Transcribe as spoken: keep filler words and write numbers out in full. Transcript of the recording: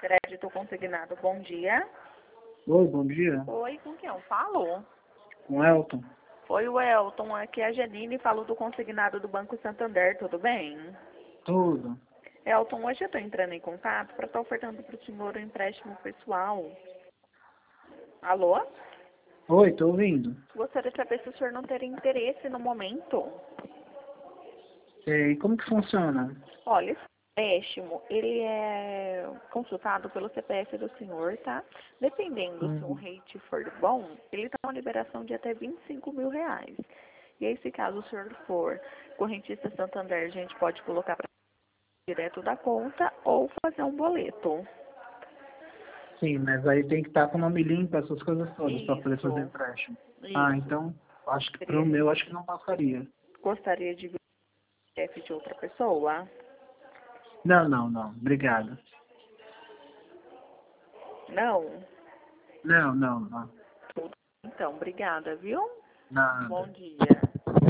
Crédito consignado, bom dia. Oi, bom dia. Oi, com quem eu falo? Com Elton. Oi, o Elton, aqui é a Janine, falo do consignado do Banco Santander, tudo bem? Tudo. Elton, hoje eu estou entrando em contato para estar ofertando para o senhor um empréstimo pessoal. Alô? Oi, tô ouvindo. Gostaria de saber se o senhor não teria interesse no momento. E como que funciona? Olha, esse empréstimo, ele é consultado pelo C P F do senhor, tá? Dependendo se o Hum. rate for bom, ele dá uma liberação de até vinte e cinco mil reais. E aí, se caso o senhor for correntista Santander, a gente pode colocar para direto da conta ou fazer um boleto. Sim, mas aí tem que estar com o nome limpo, essas coisas todas, para poder fazer Isso, empréstimo. Ah, isso. então, acho que pro Seria- meu, acho que não passaria. Gostaria de ver o C P F de outra pessoa? Não, não, não. Obrigado. Não? Não, não, não. Tudo. Então, obrigada, viu? Bom Nada. dia.